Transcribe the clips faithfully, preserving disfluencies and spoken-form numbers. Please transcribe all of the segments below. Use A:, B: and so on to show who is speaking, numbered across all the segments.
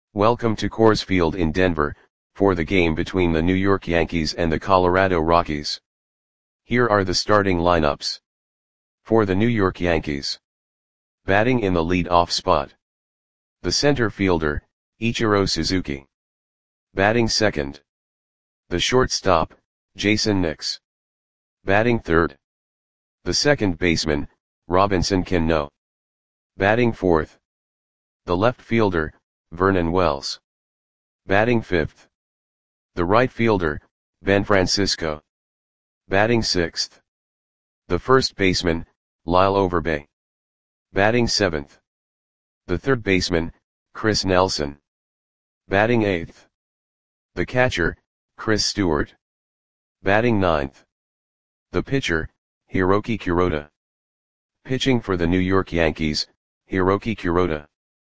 A: Welcome to Coors Field in Denver, for the game between the New York Yankees and the Colorado Rockies. Here are the starting lineups. For the New York Yankees. Batting in the lead-off spot. The center fielder, Ichiro Suzuki. Batting second. The shortstop, Jayson Nix. Batting third. The second baseman, Robinson Cano. Batting fourth. The left fielder, Vernon Wells. Batting fifth. The right fielder, Ben Francisco. Batting sixth. The first baseman, Lyle Overbay. Batting seventh. The third baseman, Chris Nelson. Batting eighth. The catcher, Chris Stewart. Batting ninth. The pitcher, Hiroki Kuroda. Pitching for the New York Yankees, Hiroki Kuroda.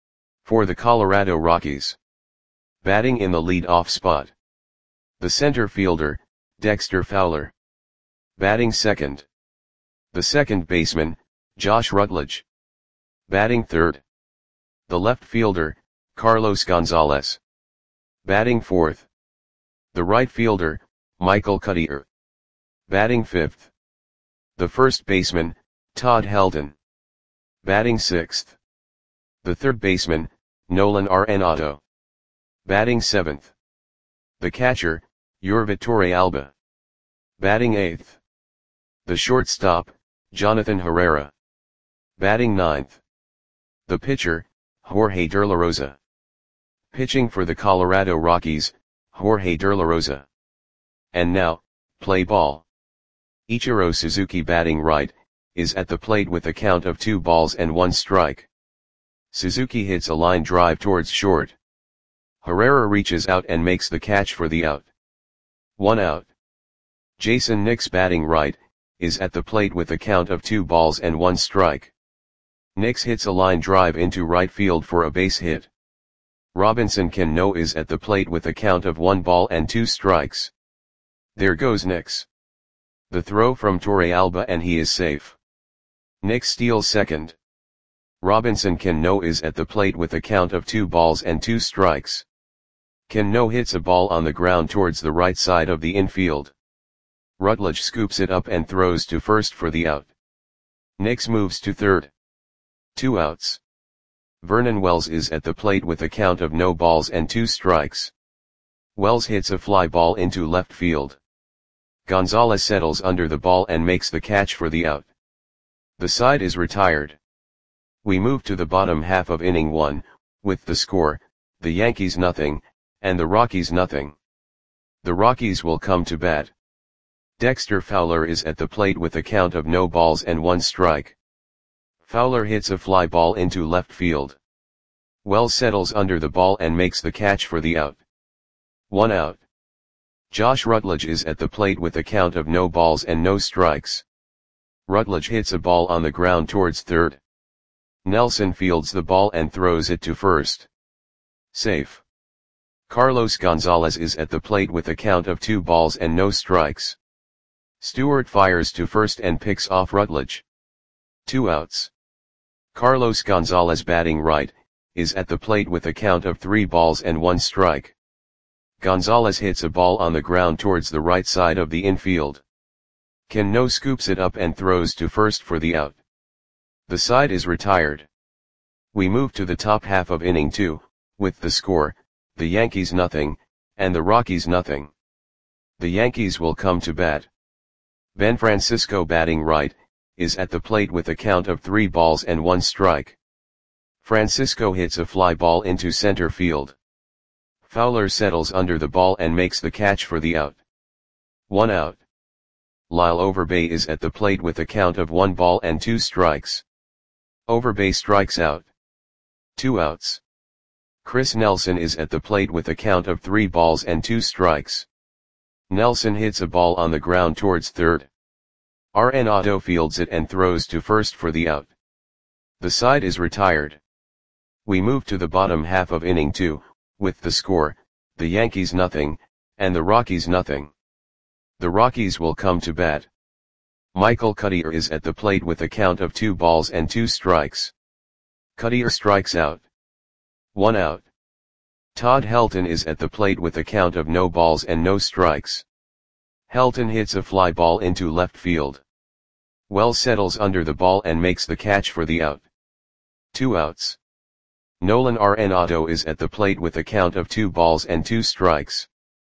A: For the Colorado Rockies. Batting in the lead-off spot. The center fielder, Dexter Fowler. Batting second. The second baseman, Josh Rutledge. Batting third. The left fielder, Carlos Gonzalez. Batting fourth. The right fielder, Michael Cuddyer. Batting fifth. The first baseman, Todd Helton. Batting sixth. The third baseman, Nolan Arenado. Batting seventh. The catcher, Yorvi Torrealba. Batting eighth. The shortstop, Jonathan Herrera. Batting ninth. The pitcher, Jorge De La Rosa. Pitching for the Colorado Rockies, Jorge De La Rosa. And now, play ball. Ichiro Suzuki batting right, is at the plate with a count of two balls and one strike. Suzuki hits a line drive towards short. Herrera reaches out and makes the catch for the out. One out. Jayson Nix batting right, is at the plate with a count of two balls and one strike. Nix hits a line drive into right field for a base hit. Robinson Cano is at the plate with a count of one ball and two strikes. There goes Nix. The throw from Torrealba and he is safe. Nix steals second. Robinson Cano is at the plate with a count of two balls and two strikes. Cano hits a ball on the ground towards the right side of the infield. Rutledge scoops it up and throws to first for the out. Nix moves to third. Two outs. Vernon Wells is at the plate with a count of no balls and two strikes. Wells hits a fly ball into left field. Gonzalez settles under the ball and makes the catch for the out. The side is retired. We move to the bottom half of inning one, with the score, the Yankees nothing, and the Rockies nothing. The Rockies will come to bat. Dexter Fowler is at the plate with a count of no balls and one strike. Fowler hits a fly ball into left field. Wells settles under the ball and makes the catch for the out. One out. Josh Rutledge is at the plate with a count of no balls and no strikes. Rutledge hits a ball on the ground towards third. Nelson fields the ball and throws it to first. Safe. Carlos Gonzalez is at the plate with a count of two balls and no strikes. Stewart fires to first and picks off Rutledge. Two outs. Carlos Gonzalez batting right, is at the plate with a count of three balls and one strike. Gonzalez hits a ball on the ground towards the right side of the infield. Cano scoops it up and throws to first for the out. The side is retired. We move to the top half of inning two, with the score, the Yankees nothing, and the Rockies nothing. The Yankees will come to bat. Ben Francisco batting right, is at the plate with a count of three balls and one strike. Francisco hits a fly ball into center field. Fowler settles under the ball and makes the catch for the out. One out. Lyle Overbay is at the plate with a count of one ball and two strikes. Overbay strikes out. Two outs. Chris Nelson is at the plate with a count of three balls and two strikes. Nelson hits a ball on the ground towards third. Arenado fields it and throws to first for the out. The side is retired. We move to the bottom half of inning two, with the score, the Yankees nothing, and the Rockies nothing. The Rockies will come to bat. Michael Cuddyer is at the plate with a count of two balls and two strikes. Cuddyer strikes out. One out. Todd Helton is at the plate with a count of no balls and no strikes. Helton hits a fly ball into left field. Wells settles under the ball and makes the catch for the out. Two outs. Nolan Arenado is at the plate with a count of two balls and two strikes.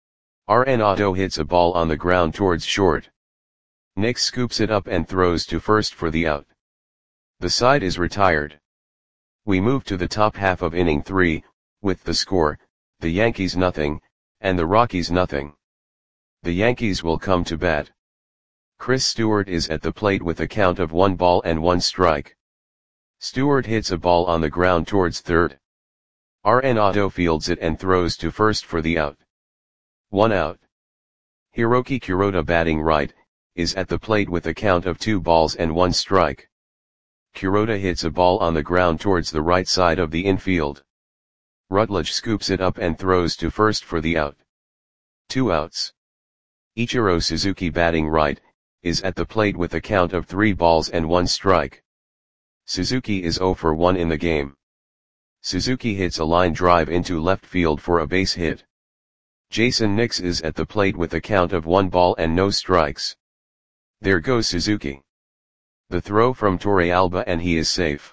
A: Arenado hits a ball on the ground towards short. Nix scoops it up and throws to first for the out. The side is retired. We move to the top half of inning three, with the score, the Yankees nothing, and the Rockies nothing. The Yankees will come to bat. Chris Stewart is at the plate with a count of one ball and one strike. Stewart hits a ball on the ground towards third. Arenado fields it and throws to first for the out. One out. Hiroki Kuroda, batting right, is at the plate with a count of two balls and one strike. Kuroda hits a ball on the ground towards the right side of the infield. Rutledge scoops it up and throws to first for the out. Two outs. Ichiro Suzuki, batting right, is at the plate with a count of three balls and one strike. Suzuki is zero for one in the game. Suzuki hits a line drive into left field for a base hit. Jason Nix is at the plate with a count of one ball and no strikes. There goes Suzuki. The throw from Torrealba and he is safe.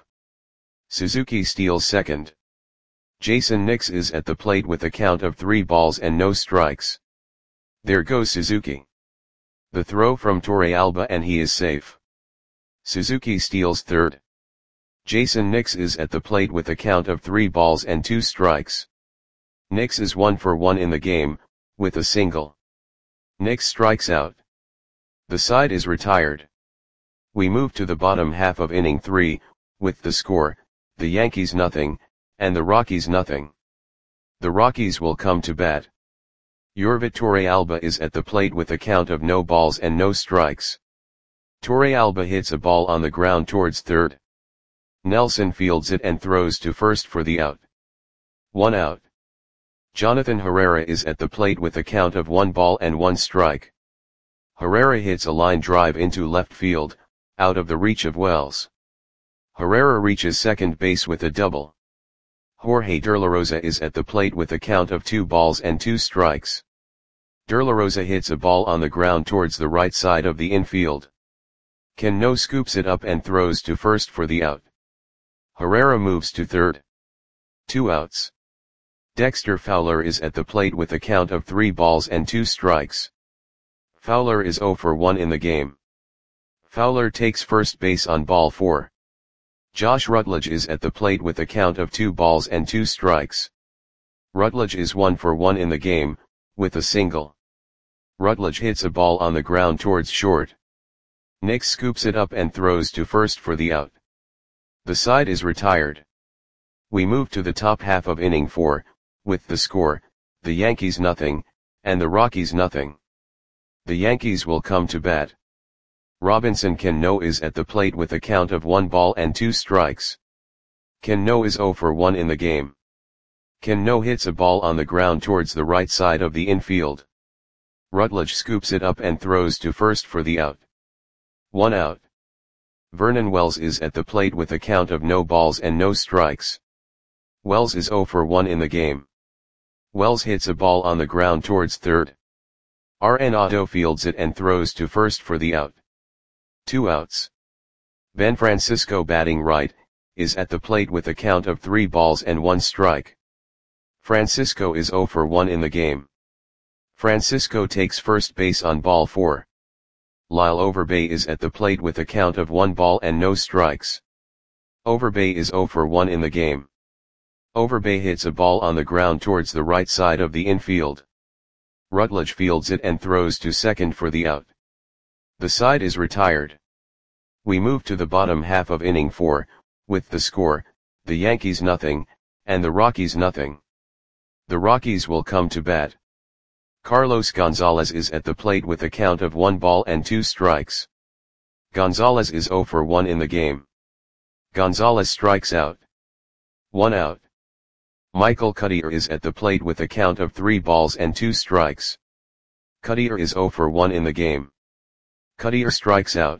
A: Suzuki steals second. Jason Nix is at the plate with a count of three balls and no strikes. There goes Suzuki. The throw from Torrealba and he is safe. Suzuki steals third. Jason Nix is at the plate with a count of three balls and two strikes. Nix is one for one in the game, with a single. Nix strikes out. The side is retired. We move to the bottom half of inning three, with the score, the Yankees nothing, and the Rockies nothing. The Rockies will come to bat. Yorvit Torrealba is at the plate with a count of no balls and no strikes. Torrealba hits a ball on the ground towards third. Nelson fields it and throws to first for the out. One out. Jonathan Herrera is at the plate with a count of one ball and one strike. Herrera hits a line drive into left field, out of the reach of Wells. Herrera reaches second base with a double. Jorge Derlarosa is at the plate with a count of two balls and two strikes. Derlarosa hits a ball on the ground towards the right side of the infield. Cano scoops it up and throws to first for the out. Herrera moves to third. Two outs. Dexter Fowler is at the plate with a count of three balls and two strikes. Fowler is zero for one in the game. Fowler takes first base on ball four. Josh Rutledge is at the plate with a count of two balls and two strikes. Rutledge is one for one in the game, with a single. Rutledge hits a ball on the ground towards short. Nix scoops it up and throws to first for the out. The side is retired. We move to the top half of inning four, with the score, the Yankees nothing, and the Rockies nothing. The Yankees will come to bat. Robinson Cano is at the plate with a count of one ball and two strikes. Cano is zero for one in the game. Cano hits a ball on the ground towards the right side of the infield. Rutledge scoops it up and throws to first for the out. One out. Vernon Wells is at the plate with a count of no balls and no strikes. Wells is zero for one in the game. Wells hits a ball on the ground towards third. Arenado fields it and throws to first for the out. Two outs. Ben Francisco, batting right, is at the plate with a count of three balls and one strike. Francisco is zero for one in the game. Francisco takes first base on ball four. Lyle Overbay is at the plate with a count of one ball and no strikes. Overbay is zero for one in the game. Overbay hits a ball on the ground towards the right side of the infield. Rutledge fields it and throws to second for the out. The side is retired. We move to the bottom half of inning four, with the score, the Yankees nothing, and the Rockies nothing. The Rockies will come to bat. Carlos Gonzalez is at the plate with a count of one ball and two strikes. Gonzalez is zero for one in the game. Gonzalez strikes out. One out. Michael Cuddyer is at the plate with a count of three balls and two strikes. Cuddyer is zero for one in the game. Cuddyer strikes out.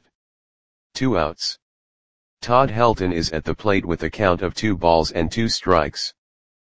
A: Two outs. Todd Helton is at the plate with a count of two balls and two strikes.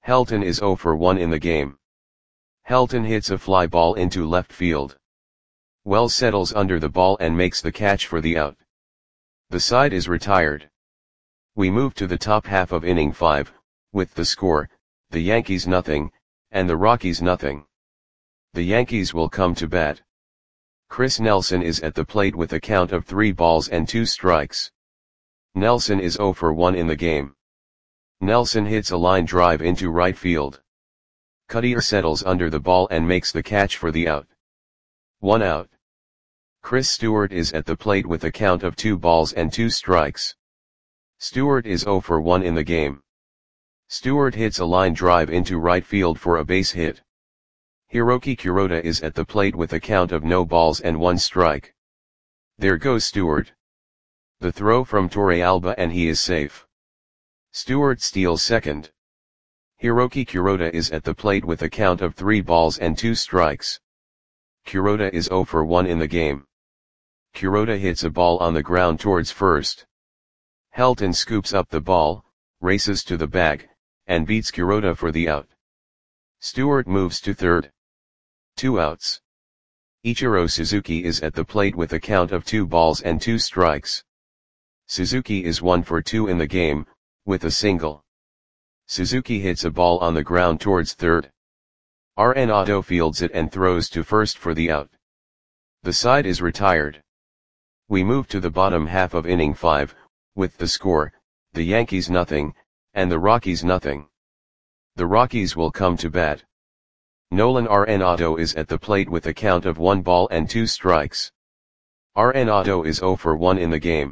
A: Helton is zero for one in the game. Helton hits a fly ball into left field. Wells settles under the ball and makes the catch for the out. The side is retired. We move to the top half of inning five, with the score, the Yankees nothing, and the Rockies nothing. The Yankees will come to bat. Chris Nelson is at the plate with a count of three balls and two strikes. Nelson is zero for one in the game. Nelson hits a line drive into right field. Cutter settles under the ball and makes the catch for the out. One out. Chris Stewart is at the plate with a count of two balls and two strikes. Stewart is zero for one in the game. Stewart hits a line drive into right field for a base hit. Hiroki Kuroda is at the plate with a count of no balls and one strike. There goes Stewart. The throw from Torrealba and he is safe. Stewart steals second. Hiroki Kuroda is at the plate with a count of three balls and two strikes. Kuroda is zero for one in the game. Kuroda hits a ball on the ground towards first. Helton scoops up the ball, races to the bag, and beats Kuroda for the out. Stewart moves to third. Two outs. Ichiro Suzuki is at the plate with a count of two balls and two strikes. Suzuki is one for two in the game, with a single. Suzuki hits a ball on the ground towards third. Arenado fields it and throws to first for the out. The side is retired. We move to the bottom half of inning five, with the score, the Yankees nothing, and the Rockies nothing. The Rockies will come to bat. Nolan Arenado is at the plate with a count of one ball and two strikes. Arenado is zero for one in the game.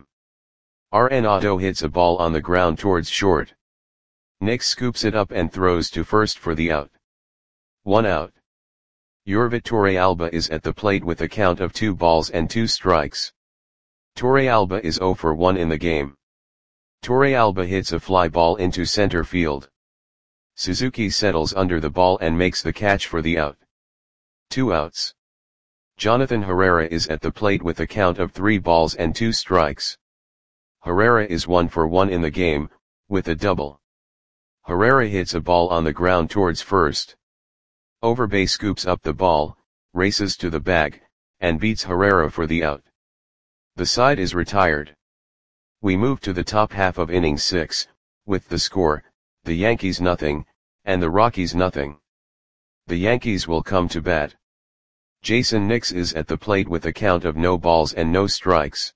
A: Arenado hits a ball on the ground towards short. Nix scoops it up and throws to first for the out. One out. Yorvit Torrealba is at the plate with a count of two balls and two strikes. Torrealba is zero for one in the game. Torrealba hits a fly ball into center field. Suzuki settles under the ball and makes the catch for the out. Two outs. Jonathan Herrera is at the plate with a count of three balls and two strikes. Herrera is one for one in the game, with a double. Herrera hits a ball on the ground towards first. Overbay scoops up the ball, races to the bag, and beats Herrera for the out. The side is retired. We move to the top half of inning six, with the score, the Yankees nothing, and the Rockies nothing. The Yankees will come to bat. Jason Nix is at the plate with a count of no balls and no strikes.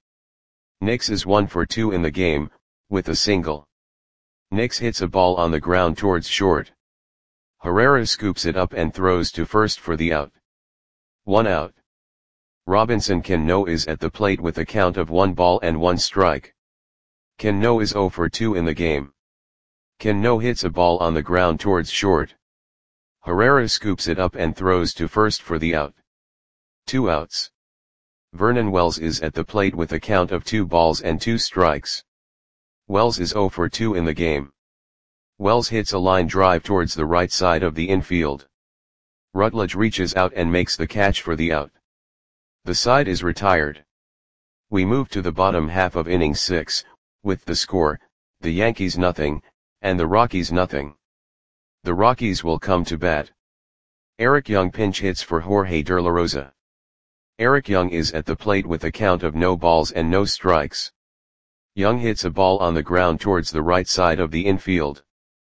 A: Nix is one for two in the game, with a single. Nix hits a ball on the ground towards short. Herrera scoops it up and throws to first for the out. One out. Robinson Cano is at the plate with a count of one ball and one strike. Cano is zero for two in the game. Cano hits a ball on the ground towards short. Herrera scoops it up and throws to first for the out. Two outs. Vernon Wells is at the plate with a count of two balls and two strikes. Wells is zero for two in the game. Wells hits a line drive towards the right side of the infield. Rutledge reaches out and makes the catch for the out. The side is retired. We move to the bottom half of inning six, with the score, the Yankees nothing, and the Rockies nothing. The Rockies will come to bat. Eric Young pinch hits for Jorge De La Rosa. Eric Young is at the plate with a count of no balls and no strikes. Young hits a ball on the ground towards the right side of the infield.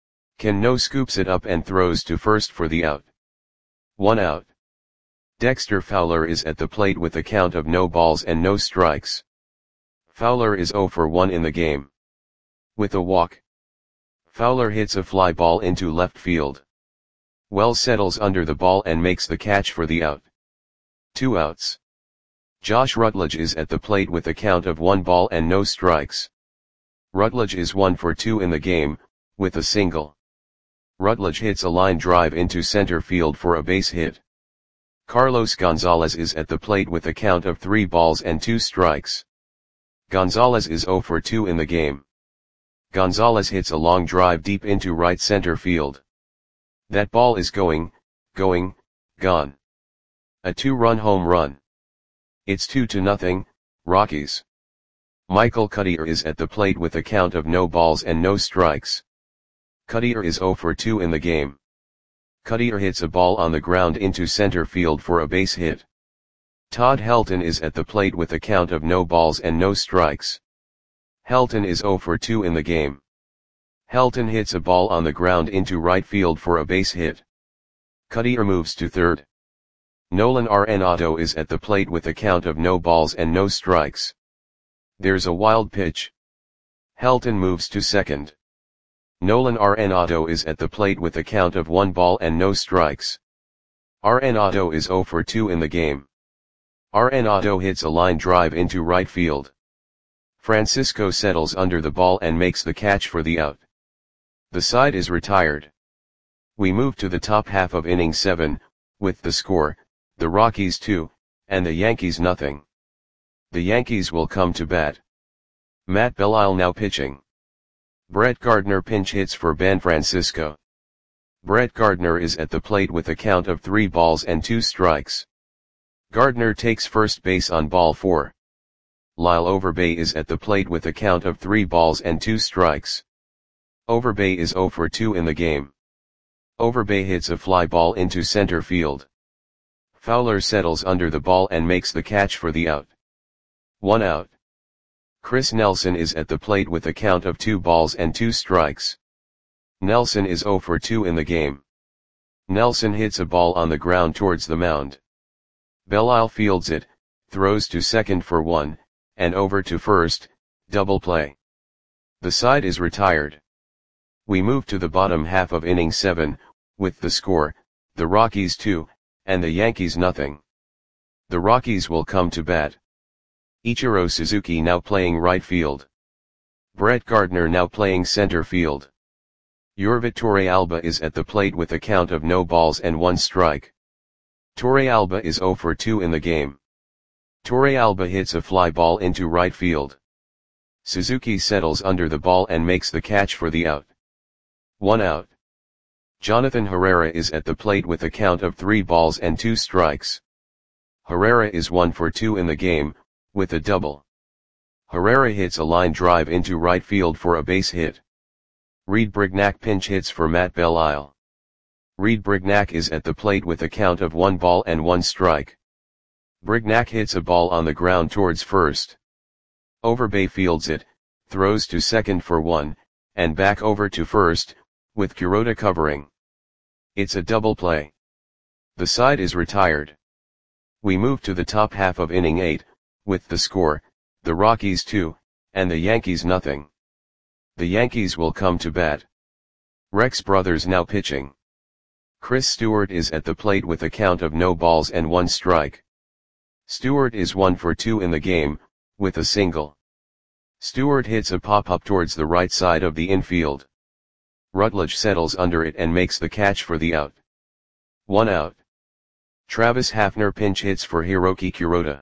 A: Cano scoops it up and throws to first for the out. One out. Dexter Fowler is at the plate with a count of no balls and no strikes. Fowler is zero for one in the game. With a walk. Fowler hits a fly ball into left field. Wells settles under the ball and makes the catch for the out. Two outs. Josh Rutledge is at the plate with a count of one ball and no strikes. Rutledge is one for two in the game, with a single. Rutledge hits a line drive into center field for a base hit. Carlos Gonzalez is at the plate with a count of three balls and two strikes. Gonzalez is zero for two in the game. Gonzalez hits a long drive deep into right center field. That ball is going, going, gone. A two-run home run. It's two to nothing, Rockies. Michael Cutter is at the plate with a count of no balls and no strikes. Cuttier is zero for two in the game. Cuttier hits a ball on the ground into center field for a base hit. Todd Helton is at the plate with a count of no balls and no strikes. Helton is zero for two in the game. Helton hits a ball on the ground into right field for a base hit. Cuttier moves to third. Nolan Arenado is at the plate with a count of no balls and no strikes. There's a wild pitch. Helton moves to second. Nolan Arenado is at the plate with a count of one ball and no strikes. Arenado is zero for two in the game. Arenado hits a line drive into right field. Francisco settles under the ball and makes the catch for the out. The side is retired. We move to the top half of inning seven, with the score, the Rockies two, and the Yankees nothing. The Yankees will come to bat. Matt Belisle now pitching. Brett Gardner pinch hits for Ben Francisco. Brett Gardner is at the plate with a count of three balls and two strikes. Gardner takes first base on ball four. Lyle Overbay is at the plate with a count of three balls and two strikes. Overbay is zero for two in the game. Overbay hits a fly ball into center field. Fowler settles under the ball and makes the catch for the out. One out. Chris Nelson is at the plate with a count of two balls and two strikes. Nelson is zero for two in the game. Nelson hits a ball on the ground towards the mound. Belisle fields it, throws to second for one, and over to first, double play. The side is retired. We move to the bottom half of inning seven, with the score, the Rockies two, and the Yankees nothing. The Rockies will come to bat. Ichiro Suzuki now playing right field. Brett Gardner now playing center field. Yorvit Torrealba is at the plate with a count of no balls and one strike. Torrealba is zero for two in the game. Torrealba hits a fly ball into right field. Suzuki settles under the ball and makes the catch for the out. One out. Jonathan Herrera is at the plate with a count of three balls and two strikes. Herrera is one for two in the game, with a double. Herrera hits a line drive into right field for a base hit. Reed Brignac pinch hits for Matt Belisle. Reed Brignac is at the plate with a count of one ball and one strike. Brignac hits a ball on the ground towards first. Overbay fields it, throws to second for one, and back over to first, with Kuroda covering. It's a double play. The side is retired. We move to the top half of inning eight, with the score, the Rockies two, and the Yankees nothing. The Yankees will come to bat. Rex Brothers now pitching. Chris Stewart is at the plate with a count of no balls and one strike. Stewart is one for two in the game, with a single. Stewart hits a pop-up towards the right side of the infield. Rutledge settles under it and makes the catch for the out. One out. Travis Hafner pinch hits for Hiroki Kuroda.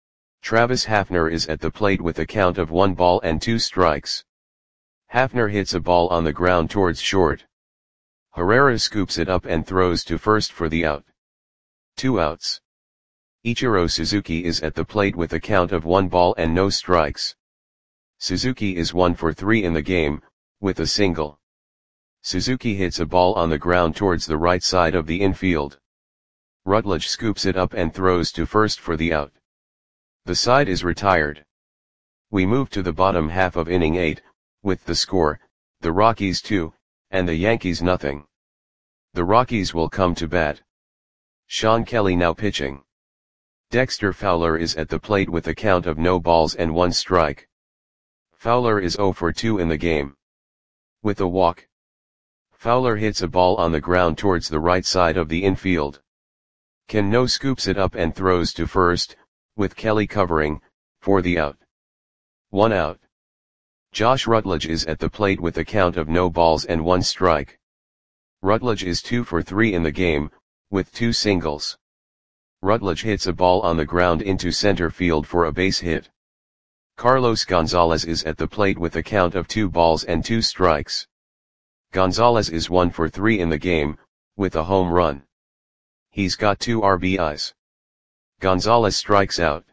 A: Travis Hafner is at the plate with a count of one ball and two strikes. Hafner hits a ball on the ground towards short. Herrera scoops it up and throws to first for the out. Two outs. Ichiro Suzuki is at the plate with a count of one ball and no strikes. Suzuki is one for three in the game, with a single. Suzuki hits a ball on the ground towards the right side of the infield. Rutledge scoops it up and throws to first for the out. The side is retired. We move to the bottom half of inning eight, with the score, the Rockies two, and the Yankees nothing. The Rockies will come to bat. Sean Kelly now pitching. Dexter Fowler is at the plate with a count of no balls and one strike. Fowler is zero for two in the game. With a walk. Fowler hits a ball on the ground towards the right side of the infield. Cano scoops it up and throws to first, with Kelly covering, for the out. One out. Josh Rutledge is at the plate with a count of no balls and one strike. Rutledge is two for three in the game, with two singles. Rutledge hits a ball on the ground into center field for a base hit. Carlos Gonzalez is at the plate with a count of two balls and two strikes. Gonzalez is one for three in the game, with a home run. He's got two R B Is. Gonzalez strikes out.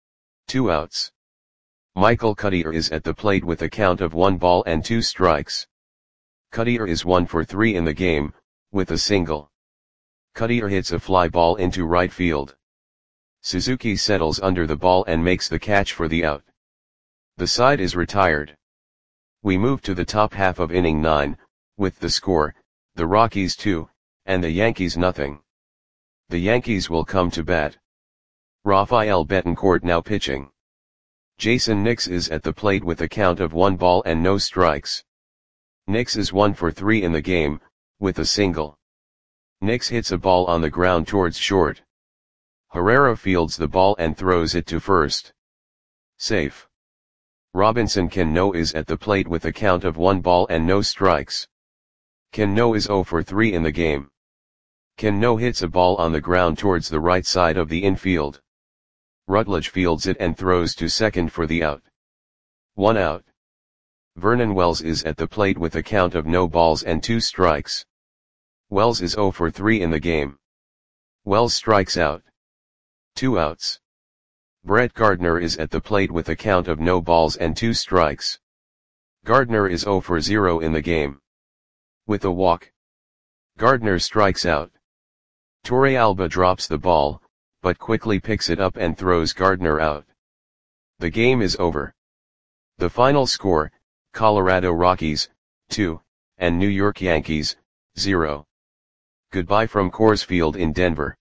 A: Two outs. Michael Cuttier is at the plate with a count of one ball and two strikes. Cutter is one for three in the game, with a single. Cutter hits a fly ball into right field. Suzuki settles under the ball and makes the catch for the out. The side is retired. We move to the top half of inning nine, with the score, the Rockies two, and the Yankees nothing. The Yankees will come to bat. Rafael Betancourt now pitching. Jason Nix is at the plate with a count of one ball and no strikes. Nix is one for three in the game, with a single. Nix hits a ball on the ground towards short. Herrera fields the ball and throws it to first. Safe. Robinson Cano is at the plate with a count of one ball and no strikes. Cano is zero for three in the game. Cano hits a ball on the ground towards the right side of the infield. Rutledge fields it and throws to second for the out. One out. Vernon Wells is at the plate with a count of no balls and two strikes. Wells is zero for three in the game. Wells strikes out. Two outs. Brett Gardner is at the plate with a count of no balls and two strikes. Gardner is zero for zero in the game. With a walk. Gardner strikes out. Torrealba drops the ball, but quickly picks it up and throws Gardner out. The game is over. The final score, Colorado Rockies, two, and New York Yankees, zero. Goodbye from Coors Field in Denver.